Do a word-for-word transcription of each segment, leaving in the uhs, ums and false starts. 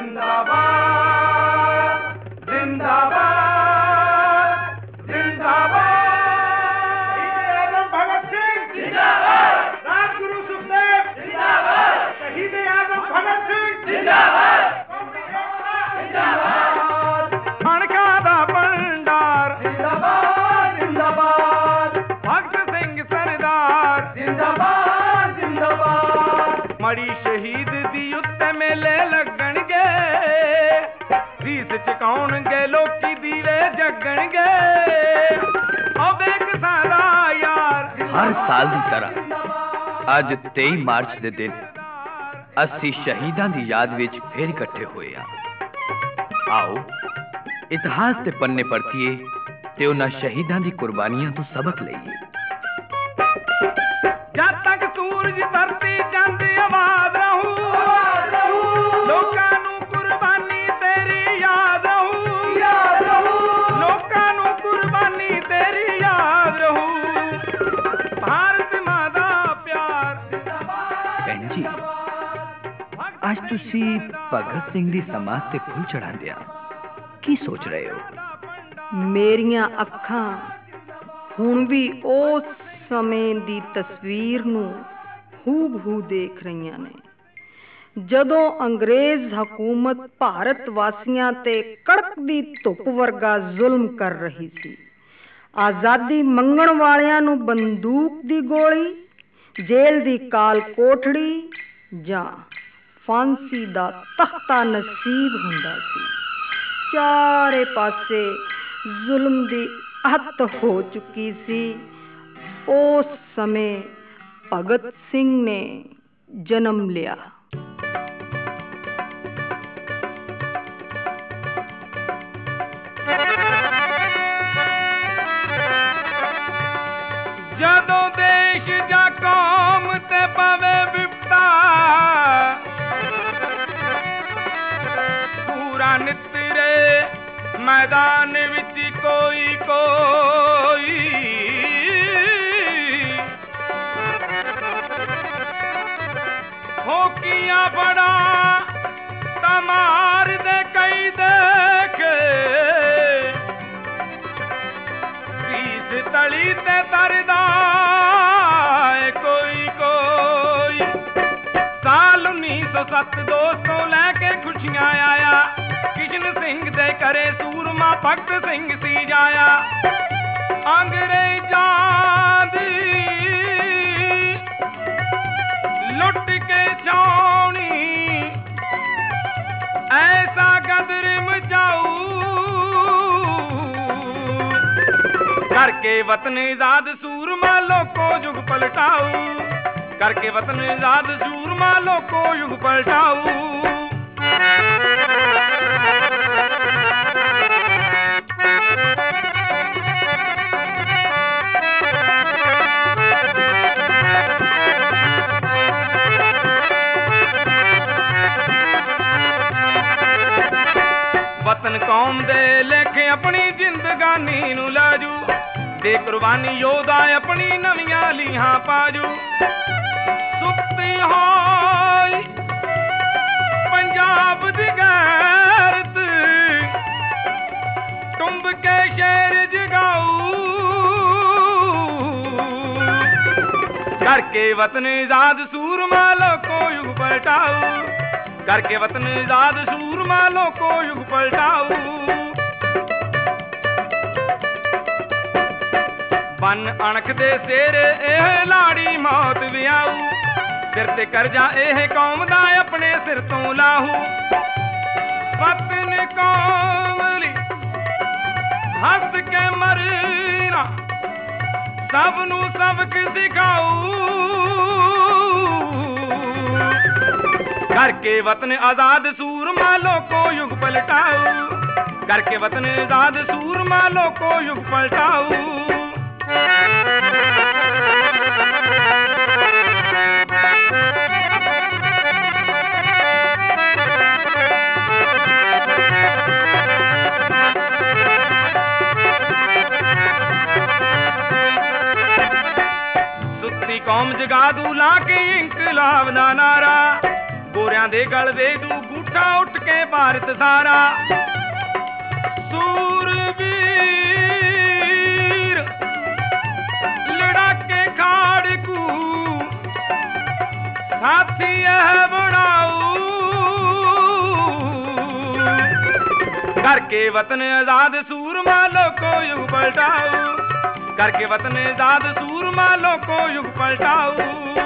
जिंदाबाद जिंदाबाद जिंदाबाद। भगत सिंह जिंदाबाद, राजगुरु सुखदेव जिंदाबाद, शहीद आजम भगत सिंह जिंदाबाद जिंदाबाद। माणका दा भंडार जिंदाबाद जिंदाबाद, भगत सिंह सरदार जिंदाबाद जिंदाबाद। मड़ी शहीद दी उत्ते मेले लगणगे, रीस चुकाउणगे लोकी दीवे जगणगे। हर साल की तरह अज तेईस मार्च के दिन अस्सी शहीदों की याद विच फिर इकट्ठे हुए हैं। आओ इतिहास के पन्ने परतीए ते उन्हां शहीदों की कुर्बानियां तो सबक लईए। जब तक सूरज धरती चंद आबाद रहू, लोकां नूं कुर्बानी तेरी याद रहू, लोकां नूं कुर्बानी तेरी याद रहू। भारत मां दा प्यार। भैन जी, आज तुसी भगत सिंह दी समाध ते फुल चढ़ांदिया की सोच रहे हो? मेरियां अखां हुण भी उस समय दी तस्वीर नूं हूबहू देख रहीआं ने, जदों अंग्रेज हकूमत भारत वासियां ते कड़कदी धुप वर्गा जुल्म कर रही सी। आज़ादी मंगण वालियां नूं बंदूक दी गोली, जेल दी काल कोठड़ी जां फांसी दा तख्ता नसीब हुंदा सी। चारे पासे जुल्म दी अहत हो चुकी सी। उस समय भगत सिंह ने जन्म लिया। जदों देश जा कौम ते पवे विपता, पूरा नितरे मैदान विच कोई कोई। होकियां बड़ा तमार दे कई देखे, रीस तली ते तरदा कोई कोई। साल उन्नीस सौ सत्त दोस्तों लैके खुशियां आया, किशन सिंह दे करे सूरमा भगत सिंह सी जाया। अंग्रेजां दी लुट के छाउनी, ऐसा गदर मचाऊ, करके वतन आजाद सूरमा लोको युग पलटाऊ, करके वतन आजाद सूरमा लोको युग पलटाऊ। वतन कौम दे लेखे अपनी जिंदगानी नू लाजू, दे कुर्बानी योधा अपनी नवियां लीहां पाजू। सुत्ती होई पंजाब दी गैरत, टुंब के शेर जगाऊ, करके वतन आजाद सूरमा लोको युग पलटाऊ, करके वतन आजाद सूरमा लोको युग पलटाऊ। बन अणख दे सेरे एह लाड़ी मौत विआऊ, सिर ते करजा एह कौम दा अपने सिर तो लाहू। वतन कौम ली हंस के मरना, सब नू सबक सिखाऊ, करके वतन आजाद सूरमा लोको युग पलटाऊ, करके वतन आजाद सूरमा लोको युग पलटाऊ। सुत्ती कौम जगा दूं ला के इंकलाब दा नारा, ਗੋਰਿਆਂ ਦੇ ਗਲ ਦੇ ਦੂ ਗੂਠਾ ਉੱਠ ਕੇ ਭਾਰਤ ਸਾਰਾ ਸੂਰਬੀਰ ਲੜਾਕੇ ਖਾੜਕੂ ਸਾਥੀ ਇਹ ਬਣਾਊ करके वतन आजाद सूरमा लोको युग पलटाऊ करके वतन आजाद सूरमा लोको युग पलटाऊ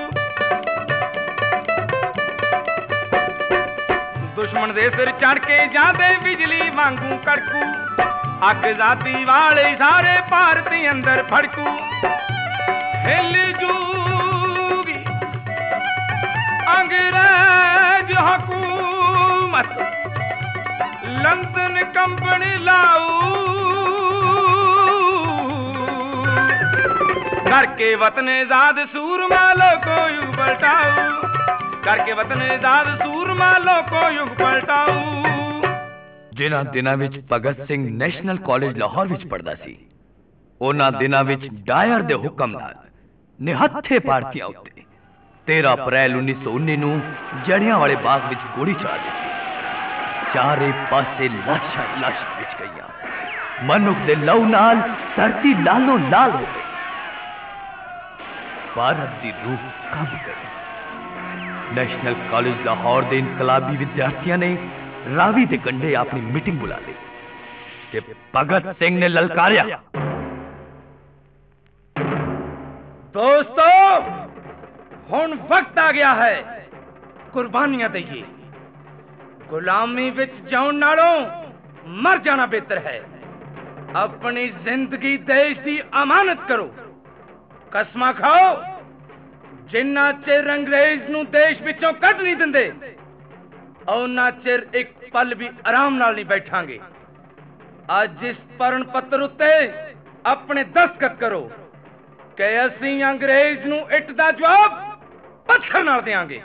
दुश्मन दे सिर चढ़ के जाते बिजली वांगू कड़कू अग जाती वाले सारे भारती अंदर फड़कू हिल जूगी अंग्रेज हुकूमत लंदन कंपनी लाऊ करके वतन आजाद सूरमा लोको युग पलटाऊ करके वतन आजाद सूरमा लोको युग पलटाऊ जिन्हां दिनां विच भगत सिंह नैशनल कॉलेज लाहौर विच पढ़दा सी उन्हां दिनां विच डायर दे हुक्म नाल निहत्थे भारतीयां उत्ते तेरह अप्रैल उन्नीस सौ उन्नी नूं जड़ियांवाले बाग विच गोली चला दित्ती चारे पासे लाशां लाश विच गईयां मनुख दे लहू नाल धरती लालो लाल हो गई भारत दी रूह कंब गई नेशनल कॉलेज लाहौर दे इनकलाबी विद्यार्थियों ने रावी दे कंढे अपनी मीटिंग बुला ली कि भगत सिंह ने ललकारिया दोस्तों हुण वक्त आ गया है कुर्बानियां दईए गुलामी विच जाउण नालों मर जाना बेहतर है अपनी जिंदगी देश की अमानत करो कसमां खाओ जिन्ना चिर अंग्रेज नूं देश विचों कढ नहीं दिंदे उन्ना चिर एक पल भी आराम नाल नहीं बैठांगे अज इस परण पत्र उत्ते अपने दस्तखत करो कि असीं अंग्रेज नूं इट दा जवाब पत्थर नाल देंगे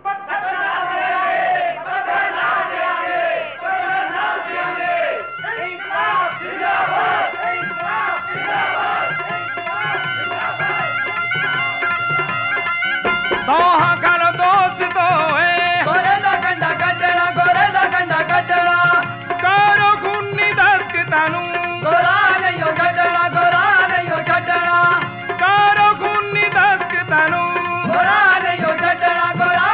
दोहां कर दोस्त दोए गोरे दा कंडा कटड़ा गोरे दा कंडा कटड़ा करो खूनी दस्त तानू गोरा नहीं हो कटड़ा गोरा नहीं हो कटड़ा करो खूनी दस्त तानू गोरा नहीं हो कटड़ा गोरा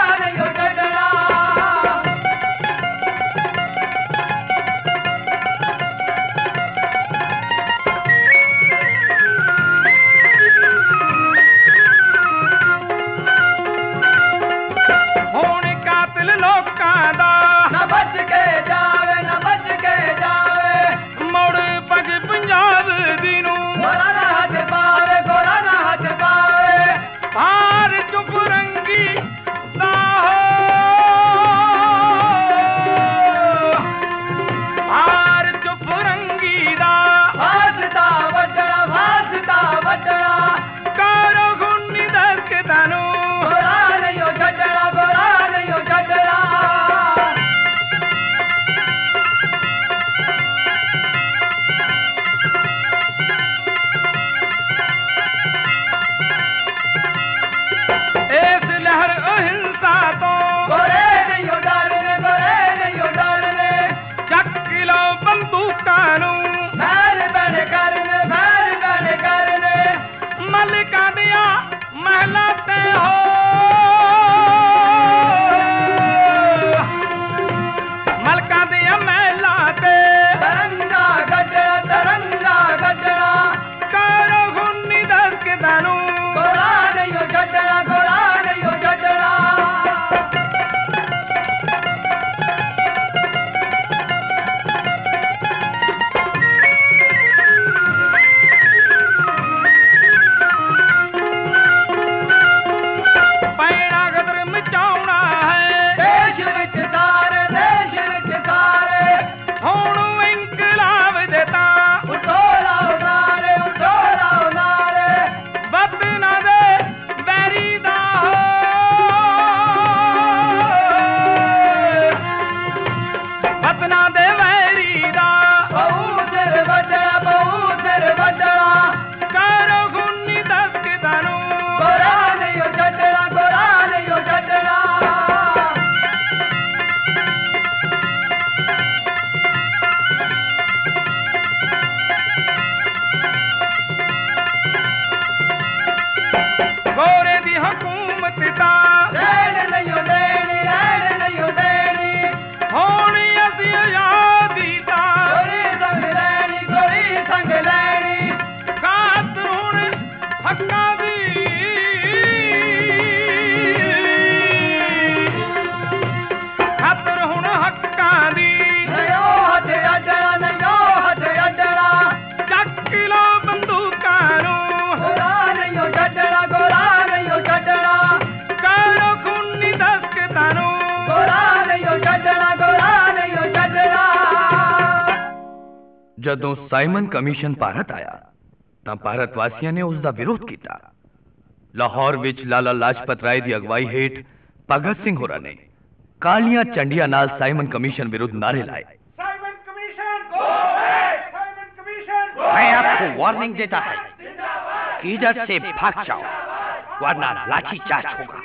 ਜਦੋਂ ਸਾਈਮਨ ਕਮਿਸ਼ਨ ਭਾਰਤ ਆਇਆ ਤਾਂ ਭਾਰਤ ਵਾਸੀਆਂ ਨੇ ਉਸ ਦਾ ਵਿਰੋਧ ਕੀਤਾ। ਲਾਹੌਰ ਵਿੱਚ ਲਾਲਾ ਲਾਜਪਤ ਰਾਏ ਦੀ ਅਗਵਾਈ ਹੇਠ ਭਗਤ ਸਿੰਘ ਹੋਰਾਂ ਨੇ ਕਾਲੀਆਂ ਝੰਡੀਆਂ ਨਾਲ ਸਾਈਮਨ कमीशन विरुद्ध नारे लाए। Simon Commission go back, Simon Commission go. मैं आपको वार्निंग देता है कि इधर से भाग जाओ वरना लाठी चार्ज होगा।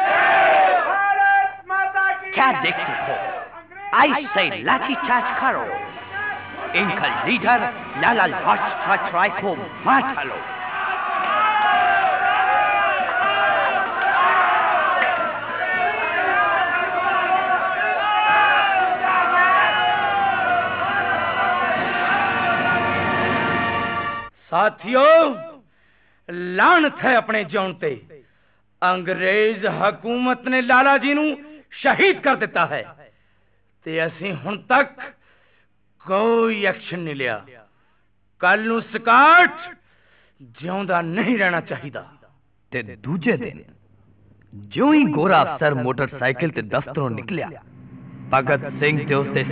भारत माता की क्या देखते हो? आई से लाठी चार्ज करो। इनका लीडर लाला लाजपत राय को मार डालो। साथियों, लानत है अपने जिउण ते। अंग्रेज हकूमत ने लाला जी नूं शहीद कर दिता है ते असीं हुण तक कोई एक्शन नहीं लिया। कल नूं स्काट जिउंदा नहीं रहना चाहिदा। ते दूजे दिन जो ही गोरा अफसर मोटरसाइकिल ते दफ्तरों निकलिया, भगत सिंह ते उसदे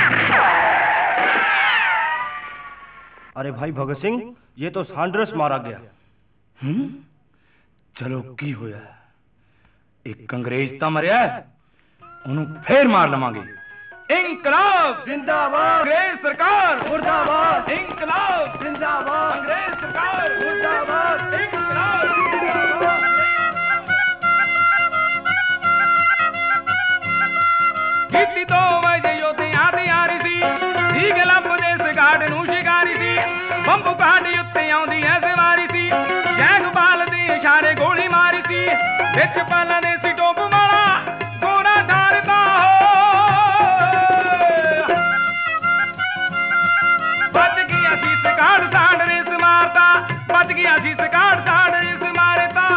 अरे भाई भगत सिंह, ये तो सांड्रस मारा गया। हम्म चलो की होया, एक अंग्रेज ता मरिया है, उन्होंने फिर मार लवांगे। इंकलाब जिंदाबाद, अंग्रेज सरकार मुर्दाबाद। इंकलाब जिंदाबाद, अंग्रेज सरकार मुर्दाबाद। इंकलाब जिंदाबाद। गिट्टी तो वजे योते आदी आ रही सी, ठीक लंब दे सगाड़ नूं शिकारी सी। ਬੰਬੂ ਕਾਡੀ ਉੱਤੇ ਆਉਂਦੀ ਐ ਸਵਾਰੀ ਸੀ, ਜੈਗਬਾਲ ਦੇ ਇਸ਼ਾਰੇ ਗੋਲੀ ਮਾਰੀ ਸੀ। ਵਿੱਚ ਪਾਲਾਂ ਦੇ ਸੀ ਟੋਪ ਵਾਲਾ ਗੋਰਾ ਡਰਦਾ ਹੋ। ਬਚ ਗਿਆ ਸੀ ਸਕਾੜ ਸਾੜ ਰੇਸ ਮਾਰਦਾ, ਬਚ ਗਿਆ ਸੀ ਸਕਾੜ ਸਾੜ ਰੇਸ ਮਾਰਦਾ।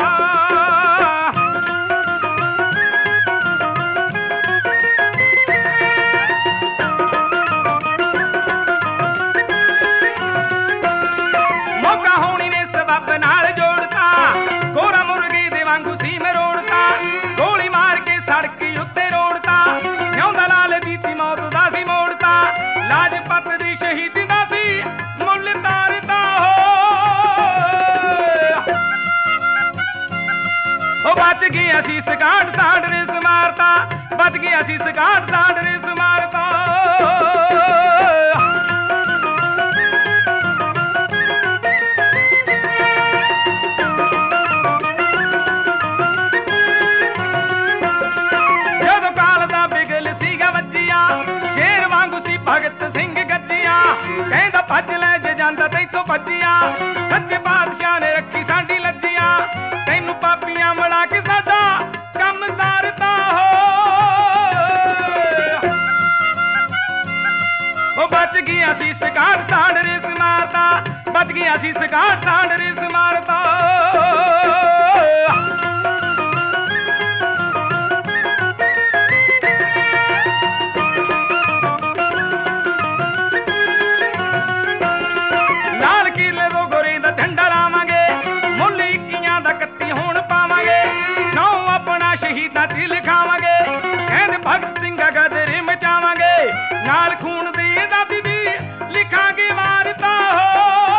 बच गया सी सकाट साड़ रेस मारता, बच गया सी सकाट साड़ रेस मारता। जदों काल दा बिगल सीगा वजिया, शेर वांगू सी भगत सिंह गजिया। कहंदा भज ले जे जांदा तैथों भजिया, सच्चे बादशाह ने रखी साडी लज्जिया। तैनू पापियां मड़ा के साडा कम सारदा हो। ओ बच गया सी सकाट साड़ रेस मारदा, बच गया सी सकाट साड़ रेस मारदा। लाल किले दो गोरे दा झंडा लावांगे, मुल्ल इक्कियां दा कत्ती होण पावांगे। नौ अपना शहीदां च लिखावांगे, कहंदे भगत सिंह गदरे मचावांगे। नाल खून दी आजादी दी लिखांगे वारता हो।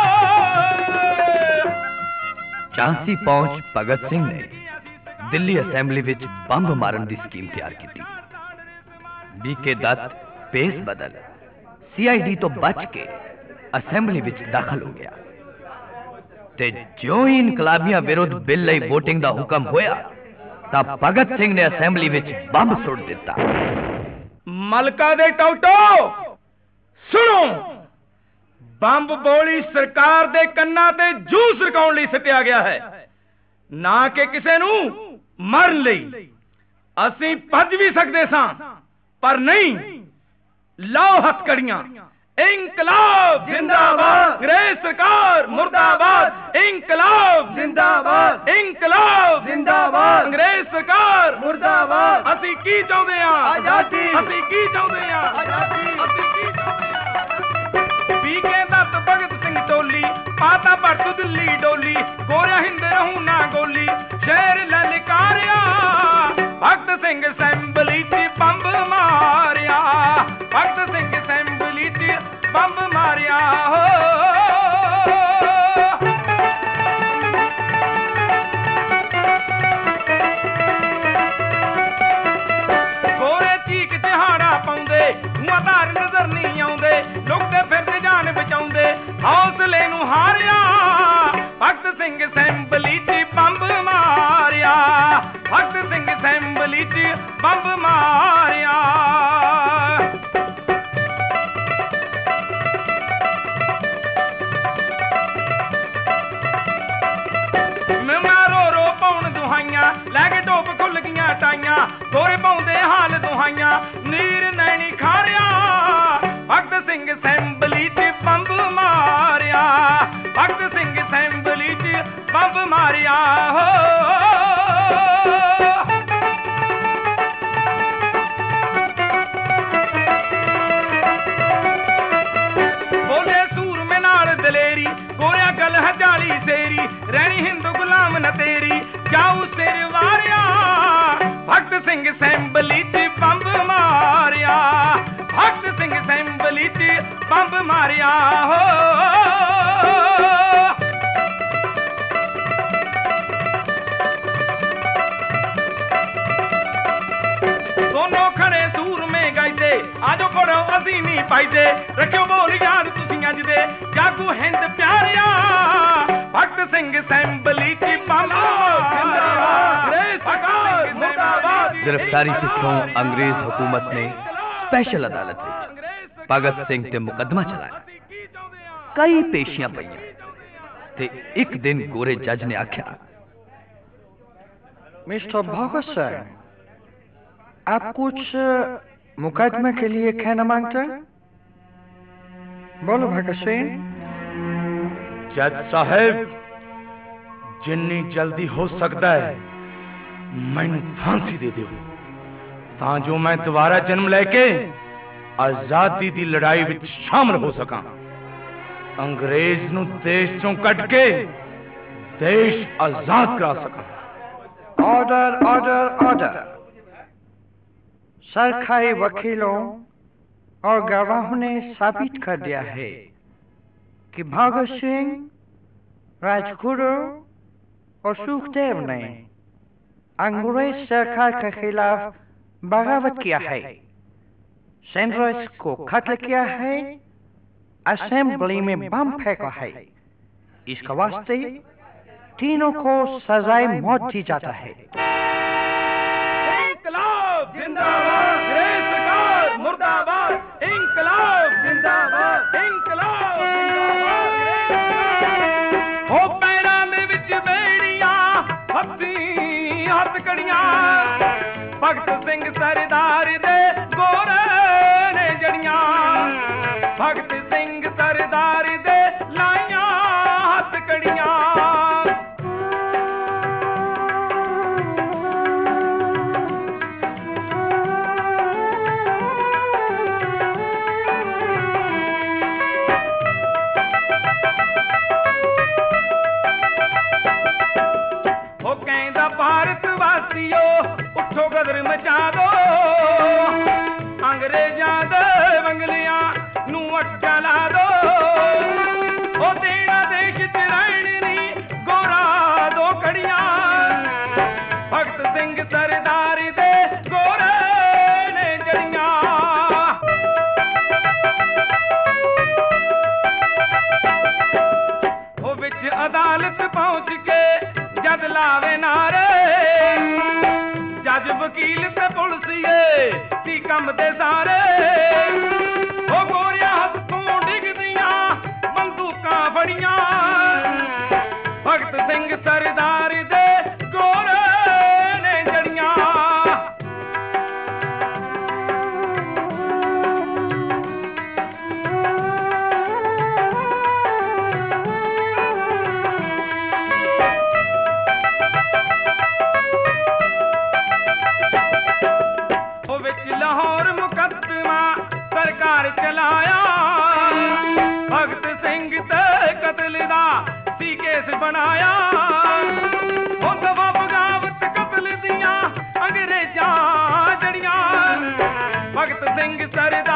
झांसी पहुंच भगत सिंह ने दिल्ली असेंबली विच बंब मारन दी स्कीम तैयार की। बीके दत्त पेस बदल सीआईडी तो बच के असेंबली विच दाखिल हो गया ते जो ही इनकलाबियां विरुद्ध बिल लई वोटिंग दा हुक्म होया तां भगत सिंह ने असेंबली विच बंब सुट दिता। मलका दे टौटो सुनो, बंब बोली सरकार दे कन्ना ते जू सरकाउण लई सटिया गया है, ना कि किसे नूं मरन लई। असीं भज भी सकदे सां पर नहीं। लाओ हथकड़ियां। इंकलाब जिंदाबाद, अंग्रेज सरकार मुर्दाबाद। इंकलाब जिंदाबाद, इंकलाब जिंदाबाद, अंग्रेज सरकार मुर्दाबाद। असीं की चाहुंदे आ? आजादी। असीं की चाहुंदे आ? आजादी। असीं की चाहुंदे आ? बीके दत्त भगत सिंह टोली, पाता भट्ट दिल्ली डोली। गोरिया हिंद रहूं ना गोली, शेर ललकारिया। भगत सिंह असेंबली च बंब मारिया, भगत सिंह असेंबली च ਬੰਬ ਮਾਰਿਆ ਹੋ ਗੋਰੇ ਚੀਕ ਦਿਹਾੜਾ ਪਾਉਂਦੇ ਧੂਆਂ ਧਾਰ ਨਜ਼ਰ ਨਹੀਂ ਆਉਂਦੇ ਲੁਕਦੇ ਫਿਰਦੇ ਜਾਨ ਬਚਾਉਂਦੇ ਹੌਸਲੇ ਨੂੰ ਹਾਰਿਆ ਭਗਤ ਸਿੰਘ ਅਸੈਂਬਲੀ 'ਚ ਬੰਬ ਮਾਰਿਆ ਭਗਤ ਸਿੰਘ ਅਸੈਂਬਲੀ 'ਚ ਬੰਬ ਮਾਰਿਆ ਮੈਂ ਰੋ ਰੋ ਪਾਉਣ ਦੁਹਾਈਆਂ ਲੈ ਕੇ ਢੋਪ ਖੁੱਲ ਗਈਆਂ ਟਾਈਆਂ ਗੋਰੇ ਪਾਉਂਦੇ ਹਾਲ ਦੁਹਾਈਆਂ ਨੀਰ ਨੈਣੀ ਖਾਰਿਆ ਭਗਤ ਸਿੰਘ ਅਸੈਂਬਲੀ 'ਚ ਬੰਬ ਮਾਰਿਆ ਭਗਤ ਸਿੰਘ ਅਸੈਂਬਲੀ 'ਚ ਬੰਬ ਮਾਰਿਆ ਹੋ ਬੋਲੇ ਸੂਰਮੇ ਨਾਲ ਦਲੇਰੀ ਗੋਰਿਆ ਗੱਲ ਹਜ਼ਾਲੀ ਸੇਰੀ ਰਹਿਣੀ ਹਿੰਦ ਗੁਲਾਮ ਨ ਤੇਰੀ ਜਾਊ ਸਿਰ ਵਾਰਿਆ ਭਗਤ ਸਿੰਘ ਅਸੈਂਬਲੀ 'ਚ ਬੰਬ ਮਾਰਿਆ ਭਗਤ ਸਿੰਘ ਅਸੈਂਬਲੀ 'ਚ ਬੰਬ ਮਾਰਿਆ ਹੋ ਦੋਨੋਂ ਖੜੇ ਸੂਰਮੇ ਗਾਇਦੇ ਆਜੋ ਪੜੋ ਅਸੀਂ ਨਹੀਂ ਪਾਈਦੇ ਰੱਖਿਓ ਬੋਲ ਯਾਦ ਤੁਸੀਂ ਅੱਜ ਦੇ ਜਾਗੂ ਹਿੰਦ ਪਿਆਰਿਆ ਭਗਤ ਸਿੰਘ ਅਸੈਂਬਲੀ 'ਚ ਬੰਬ गिरफ्तारी पिछों अंग्रेज हुकूमत ने स्पेशल अदालत विच भगत सिंह ते मुकदमा चलाया कई पेशियां पईयां ते एक दिन गोरे जज ने आख्या मिस्टर भगत सिंह आप कुछ मुकदमे के लिए कहना मांगते हैं? बोलो भगत सिंह। जज साहब जिन्नी जल्दी हो सकता है मैनू फांसी दे दिओ तां जो मैं दोबारा जन्म लैके आजादी दी लड़ाई विच शामिल हो सकां अंग्रेज नू देश चों कट के देश आजाद करा सकां। Order order order. सरकारी वकीलों और गवाहों ने साबित कर दिया है कि भगत सिंह, राजगुरु और सुखदेव ने अंग्रेज सरकार के खिलाफ बगावत किया है, सेंट्रस को कत्ल किया है, असेंबली में बम फेंका है। इसका वास्ते तीनों को सजाए मौत दी जाता है। इंकलाब जिंदाबाद, अंग्रेज सरकार मुर्दाबाद। इंकलाब जिंदाबाद, इंकलाब जिंदाबाद। हो पैरां दे विच बेड़ियां हत्थी हथकड़ियां भगत सिंह सरदार दे गोरे ने जड़ियां भगत सिंह सरदार दे लाइयां हथकड़ियां। हो कहंदा भारत वासियो उठो गदर मचा दो अंग्रेजां दे बंगलियां नू अट्टा ला दो ओ देना देश च रहण नी गोरा दो कड़ियां भगत सिंह सरदार दे गोरे ने जड़ियां। ओ विच अदालत पहुंच के जद लावे नारे जज वकील ते पुलसिए सी कम दे सारे ओ गोरिया हत्थों डिगदियां बंदूकां फड़ियां भगत सिंह सरदार दे गोरे ने जड़ियां। लाहौर मुकदमा सरकार चलाया भगत सिंह ते कतल दा सी केस बनाया ओ दफा बगावत कतल दियां अंग्रेजां जड़ियां भगत सिंह सरदार